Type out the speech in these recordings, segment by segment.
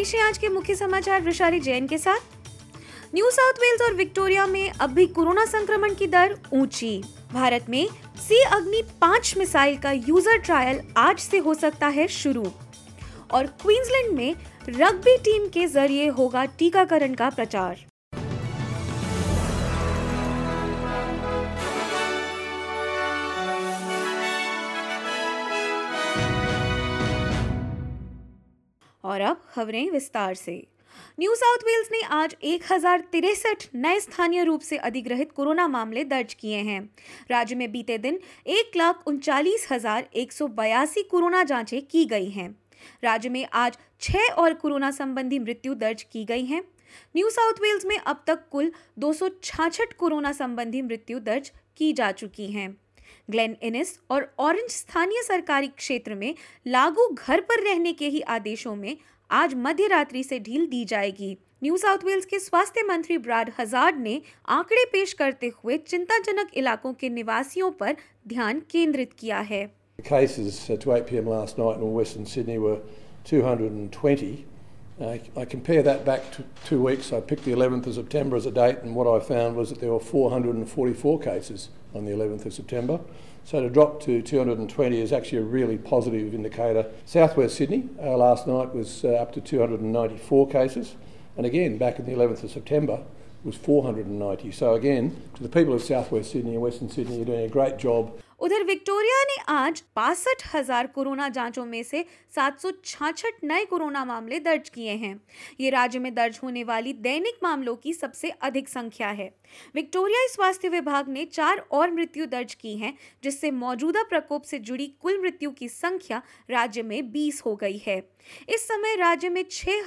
पेश है आज के मुख्य समाचार वैशाली जैन के साथ। न्यू साउथ वेल्स और विक्टोरिया में अब भी कोरोना संक्रमण की दर ऊंची। भारत में सी अग्नि 5 मिसाइल का यूजर ट्रायल आज से हो सकता है शुरू। और क्वींसलैंड में रग्बी टीम के जरिए होगा टीकाकरण का प्रचार। और अब खबरें विस्तार से। न्यू साउथ वेल्स ने आज 1063 नए स्थानीय रूप से अधिग्रहित कोरोना मामले दर्ज किए हैं। राज्य में बीते दिन 1,39,182 कोरोना जांचें की गई हैं। राज्य में आज 6 और कोरोना संबंधी मृत्यु दर्ज की गई हैं। न्यू साउथ वेल्स में अब तक कुल 266 कोरोना संबंधी मृत्यु दर्ज की जा चुकी हैं। ग्लेन इनिस और ऑरेंज स्थानीय सरकारी क्षेत्र में लागू घर पर रहने के ही आदेशों में आज मध्य रात्रि से ढील दी जाएगी। न्यू साउथ वेल्स के स्वास्थ्य मंत्री ब्राड हजार्ड ने आंकड़े पेश करते हुए चिंताजनक इलाकों के निवासियों पर ध्यान केंद्रित किया है। The cases to 8 p.m. last night in Western Sydney were 220. I compare that back to 2 weeks. I picked the 11th of September as a date, and what I found was that there were 444 cases on the 11th of September. So to drop to 220 is actually a really positive indicator. Southwest Sydney last night was up to 294 cases, and again back in the 11th of September was 490. So again, to the people of Southwest Sydney and Western Sydney, you're doing a great job. उधर Victoria ने आज 62,000 corona जांचों में से 766 नए corona मामले दर्ज किए हैं। ये राज्य में दर्ज होने वाली दैनिक मामलों की सबसे अधिक संख्या है। विक्टोरियाई स्वास्थ्य विभाग ने 4 और मृत्यु दर्ज की हैं, जिससे मौजूदा प्रकोप से जुड़ी कुल मृत्यु की संख्या राज्य में 20 हो गई है। इस समय राज्य में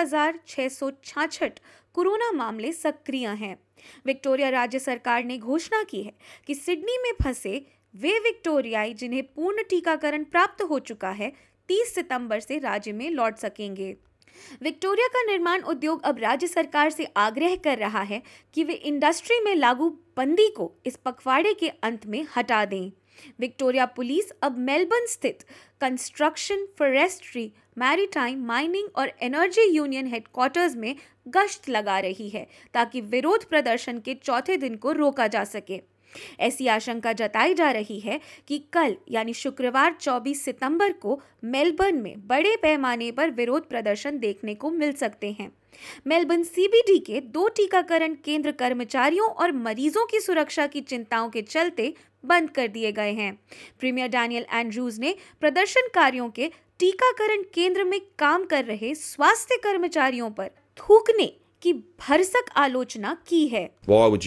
6,666 कोरोना मामले सक्रिय हैं। विक्टोरिया राज्य सरकार ने घोषणा की है कि सिडनी में फंसे वे विक्टोरियाई जिन्हें पूर्ण टीकाकरण प्राप्त हो चुका है 30 सितंबर से राज्य में लौट सकेंगे। विक्टोरिया का निर्माण उद्योग अब राज्य सरकार से आग्रह कर रहा है कि वे इंडस्ट्री में लागू बंदी को इस पखवाड़े के अंत में हटा दें। विक्टोरिया पुलिस अब मेलबर्न स्थित कंस्ट्रक्शन, फॉरेस्ट्री, मैरीटाइम, माइनिंग और एनर्जी यूनियन हेडक्वार्टर्स में गश्त लगा रही है ताकि विरोध प्रदर्शन के चौथे दिन को रोका जा सके। ऐसी आशंका जताई जा रही है कि कल यानी शुक्रवार 24 सितंबर को मेलबर्न में बड़े पैमाने पर विरोध प्रदर्शन देखने को मिल सकते हैं। मेलबर्न सीबीडी के 2 टीकाकरण केंद्र कर्मचारियों और मरीजों की सुरक्षा की चिंताओं के चलते बंद कर दिए गए हैं। प्रीमियर डैनियल एंड्रूज ने प्रदर्शनकारियों के टीकाकरण केंद्र में काम कर रहे स्वास्थ्य कर्मचारियों पर थूकने की भरसक आलोचना की है। Why would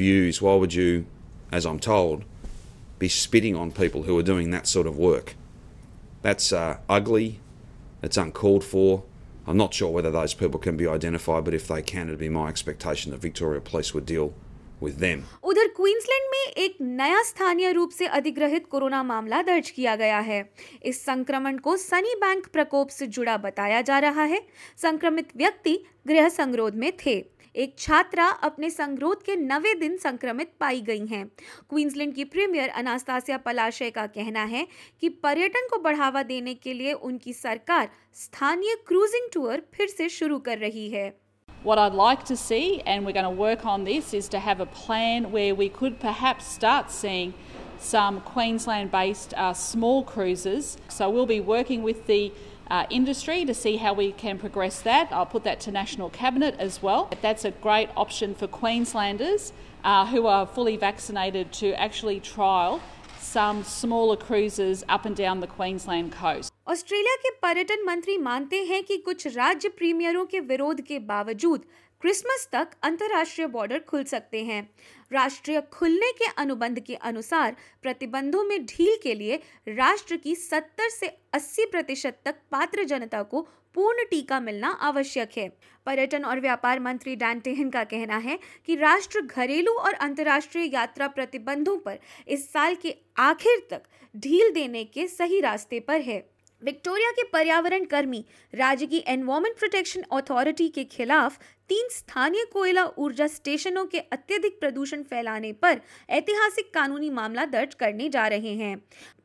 you, as I'm told, be spitting on people who are doing that sort of work? That's ugly, it's uncalled for. I'm not sure whether those people can be identified, but if they can, it'd be my expectation that Victoria Police would deal with them. उधर Queensland में एक नया स्थानीय रूप से अधिग्रहित corona मामला दर्ज किया गया है। इस संक्रमण को सनी बैंक प्रकोप से जुड़ा बताया जा रहा है। संक्रमित व्यक्ति गृह संगरोध में थे। एक छात्रा अपने संगरोध के 9वें दिन संक्रमित पाई गई हैं। क्वींसलैंड की प्रीमियर अनास्तासिया पलाशे का कहना है कि पर्यटन को बढ़ावा देने के लिए उनकी सरकार स्थानीय क्रूजिंग टूर फिर से शुरू कर रही है। What I'd like to see, and we're going to work on this, is to have a plan where we could perhaps start seeing some Queensland-based small cruises. So we'll be working with the industry to see how we can progress that. I'll put that to National Cabinet as well. That's a great option for Queenslanders who are fully vaccinated to actually trial some smaller cruises up and down the Queensland coast. Australia के पर्यटन मंत्री मानते हैं कि कुछ राज्य प्रीमियरों के विरोध के बावजूद क्रिसमस तक अंतर्राष्ट्रीय बॉर्डर खुल सकते हैं। राष्ट्रीय खुलने के अनुबंध के अनुसार प्रतिबंधों में ढील के लिए राष्ट्र की 70 से 80% तक पात्र जनता को पूर्ण टीका मिलना आवश्यक है। पर्यटन और व्यापार मंत्री डैन टेहन का कहना है कि राष्ट्र घरेलू और अंतर्राष्ट्रीय यात्रा प्रतिबंधों पर इस साल के आखिर तक ढील देने के सही रास्ते पर है। विक्टोरिया के पर्यावरण कर्मी राज्य की एनवायरमेंट प्रोटेक्शन अथॉरिटी के खिलाफ 3 स्थानीय कोयला ऊर्जा स्टेशनों के अत्यधिक प्रदूषण फैलाने पर ऐतिहासिक कानूनी मामला दर्ज करने जा रहे हैं।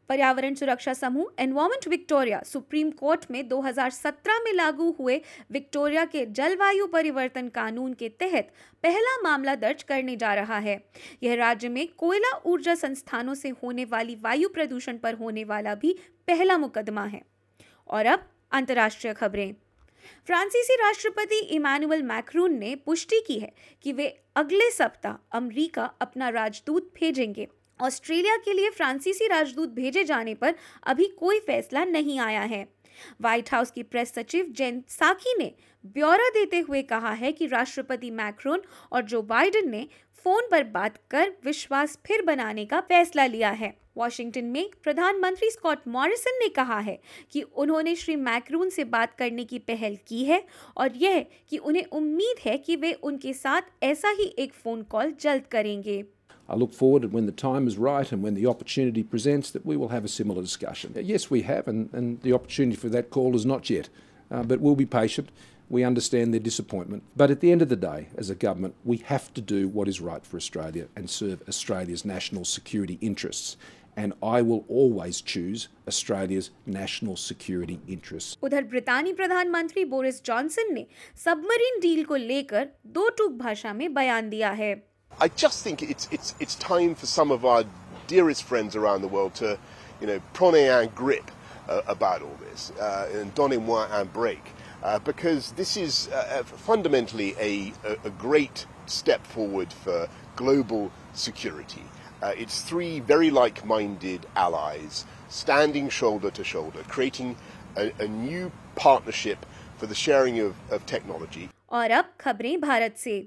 पर्यावरण सुरक्षा समूह एनवायरमेंट विक्टोरिया सुप्रीम कोर्ट में 2017 में लागू हुए विक्टोरिया के जलवायु परिवर्तन कानून के तहत पहला मामला दर्ज करने जा रहा है। यह राज्य में कोयला ऊर्जा संस्थानों से होने वाली वायु प्रदूषण पर होने वाला भी पहला मुकदमा है। और अब अंतर्राष्ट्रीय खबरें। फ्रांसीसी राष्ट्रपति इमैनुअल मैक्रोन ने पुष्टि की है कि वे अगले सप्ताह अमेरिका अपना राजदूत भेजेंगे। ऑस्ट्रेलिया के लिए फ्रांसीसी राजदूत भेजे जाने पर अभी कोई फैसला नहीं आया है। व्हाइट हाउस की प्रेस सचिव जेन साकी ने ब्यौरा देते हुए कहा है कि राष्ट्रपति मैक्रोन और जो बाइडेन ने फोन पर बात कर विश्वास फिर बनाने का फैसला लिया है। वॉशिंगटन में प्रधानमंत्री स्कॉट मॉरिसन ने कहा है कि उन्होंने श्री मैक्रोन से बात करने की पहल की है और यह कि उन्हें उम्मीद है कि वे उनके साथ ऐसा ही एक फोन कॉल जल्द करेंगे। I look forward when the time is right and when the opportunity presents that we will have a similar discussion. Yes, we have, and the opportunity for that call is not yet, but we'll be patient. We understand their disappointment. But at the end of the day, as a government, we have to do what is right for Australia and serve Australia's national security interests. And I will always choose Australia's national security interests. उधर ब्रितानी प्रधानमंत्री Boris Johnson ने submarine deal को लेकर दो टूक भाषा में बयान दिया है। I just think it's time for some of our dearest friends around the world to, prenez un grip about all this, and donnez-moi un break, because this is fundamentally a great step forward for global security. It's three very like-minded allies standing shoulder to shoulder, creating a new partnership for the sharing of technology. और अब खबरें भारत से।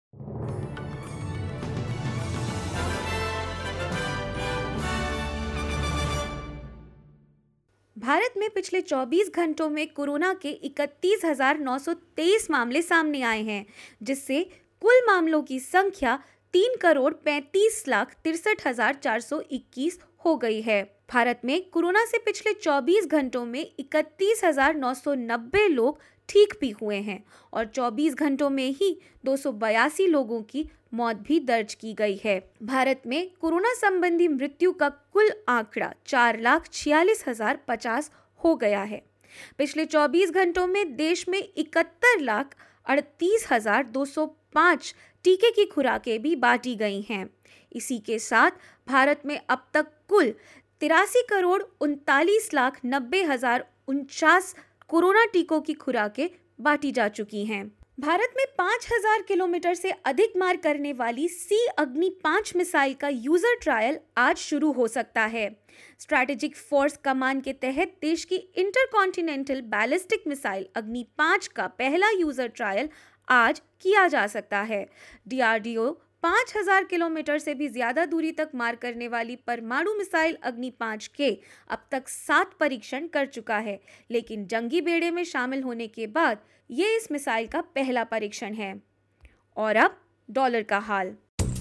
भारत में पिछले 24 घंटों में corona के 31,923 मामले सामने आए हैं, जिससे कुल मामलों की संख्या 3,35,63,421 हो गई है। भारत में कोरोना से पिछले 24 घंटों में 31,990 लोग ठीक भी हुए हैं और 24 घंटों में ही 282 लोगों की मौत भी दर्ज की गई है। भारत में कोरोना संबंधी मृत्यु का कुल आंकड़ा 4,46,050 हो गया है। पिछले 24 घंटों में देश में 71,38,205 टीके की खुराकें भी बांटी गई हैं। इसी के साथ भारत में अब तक कुल 83,39,90,049 कोरोना टीकों की खुराकें बांटी जा चुकी हैं। भारत में 5,000 किलोमीटर से अधिक मार करने वाली सी अग्नि 5 मिसाइल का यूजर ट्रायल आज शुरू हो सकता है। स्ट्रैटेजिक फोर्स कमांड के तहत देश की इंटरकॉन्टिनेंटल बैलिस्टिक मिसाइल अग्नि 5 का पहला यूजर ट्रायल आज किया जा सकता है। डीआरडीओ 5,000 किलोमीटर से भी ज्यादा दूरी तक मार करने वाली परमाणु मिसाइल अग्नि 5 के अब तक 7 परीक्षण कर चुका है, लेकिन जंगी बेड़े में शामिल होने के बाद ये इस मिसाइल का पहला परीक्षण है। और अब डॉलर का हाल।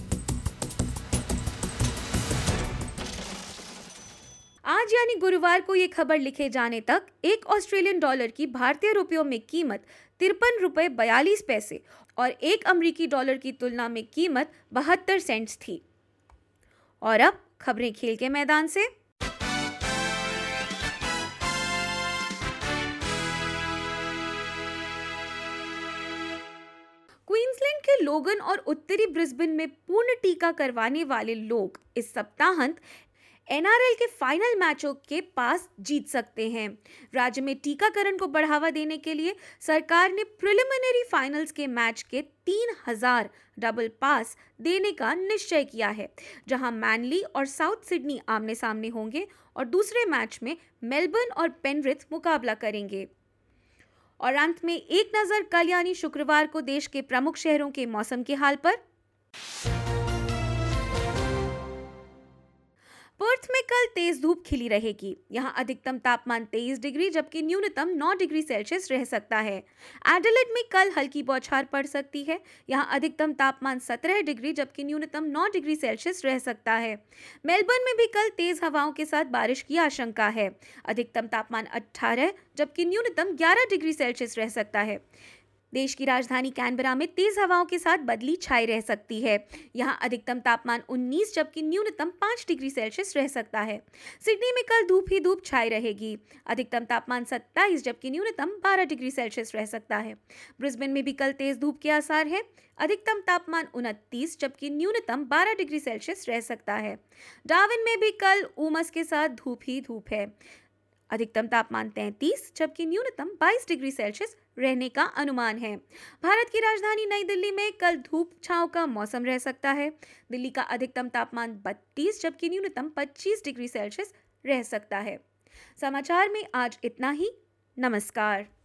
आज यानी गुरुवार को ये खबर लिखे जाने तक एक ऑस्ट्रेलियन डॉलर की भारतीय रुपयों में कीमत 53 रुपये 42 पैसे और एक अमेरिकी डॉलर की तुलना में कीमत 72 सेंट्स थी। और अब खबरें खेल के मैदान से। क्वींसलैंड के लोगन और उत्तरी ब्रिस्बेन में पूर्ण टीका करवाने वाले लोग इस सप्ताहांत एनआरएल के फाइनल मैचों के पास जीत सकते हैं। राज्य में टीकाकरण को बढ़ावा देने के लिए सरकार ने प्रिलिमिनरी फाइनल्स के मैच के 3,000 डबल पास देने का निश्चय किया है, जहां मैनली और साउथ सिडनी आमने सामने होंगे और दूसरे मैच में मेलबर्न और पेनरिथ मुकाबला करेंगे। और अंत में एक नजर कल यानी शुक्रवार को देश के प्रमुख शहरों के मौसम के हाल पर। पर्थ में कल तेज धूप खिली रहेगी। यहाँ अधिकतम तापमान 23 डिग्री जबकि न्यूनतम 9 डिग्री सेल्सियस रह सकता है। एडिलेड में कल हल्की बौछार पड़ सकती है। यहाँ अधिकतम तापमान 17 डिग्री जबकि न्यूनतम 9 डिग्री सेल्सियस रह सकता है। मेलबर्न में भी कल तेज हवाओं के साथ बारिश की आशंका है। अधिकतम तापमान 18 जबकि न्यूनतम 11 डिग्री सेल्सियस रह सकता है। देश की राजधानी कैनबरा में तेज हवाओं के साथ बदली छाई रह सकती है। यहां अधिकतम तापमान 19 जबकि न्यूनतम 5 डिग्री सेल्सियस रह सकता है। सिडनी में कल धूप ही धूप छाई रहेगी। अधिकतम तापमान 27 जबकि न्यूनतम 12 डिग्री सेल्सियस रह सकता है। ब्रिस्बेन में भी कल तेज धूप के आसार हैं। अधिकतम तापमान 29 जबकि न्यूनतम 12 डिग्री सेल्सियस रह सकता है। डार्विन में भी कल उमस के साथ धूप ही धूप है। अधिकतम तापमान 33 जबकि न्यूनतम 22 डिग्री सेल्सियस रहने का अनुमान है। भारत की राजधानी नई दिल्ली में कल धूप छांव का मौसम रह सकता है। दिल्ली का अधिकतम तापमान 32 जबकि न्यूनतम 25 डिग्री सेल्सियस रह सकता है। समाचार में आज इतना ही। नमस्कार।